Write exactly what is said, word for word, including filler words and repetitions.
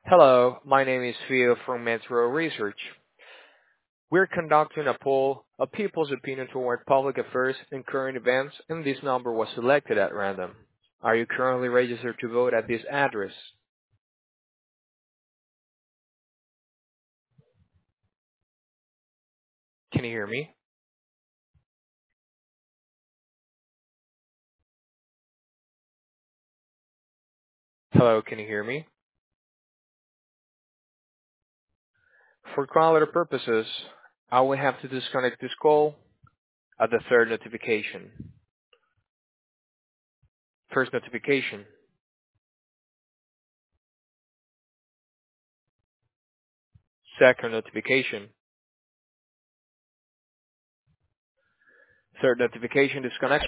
Hello, my name is Theo from Metro Research. We're conducting a poll of people's opinion toward public affairs and current events, and this number was selected at random. Are you currently registered to vote at this address? Can you hear me? Hello, can you hear me? For quality purposes, I will have to disconnect this call at the third notification. First notification, second notification, third notification disconnect.